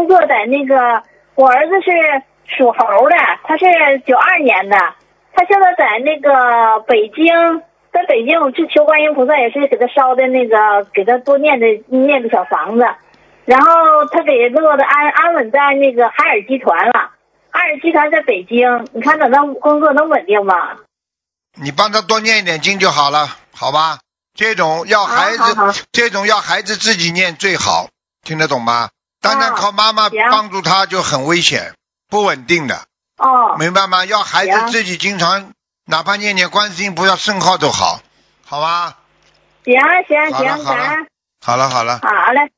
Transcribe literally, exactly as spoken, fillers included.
工作在那个，我儿子是属猴的，他是九二年的，他现在在那个北京，在北京我去求观音菩萨，也是给他烧的那个，给他多念的念的小房子，然后他给落的安安稳在那个海尔集团了，海尔集团在北京，你看等他工作能稳定吗？ 你帮他多念一点经就好了，好吧？这种要孩子， 好好好这种要孩子自己念最好，听得懂吗？单单靠妈妈行帮助他就很危险，不稳定的， 哦， 明白吗？要孩子行自己经常，哪怕念念观世音菩萨圣号都好，好吧？ 行行行， 好了好了感恩， 好了好了。 好嘞。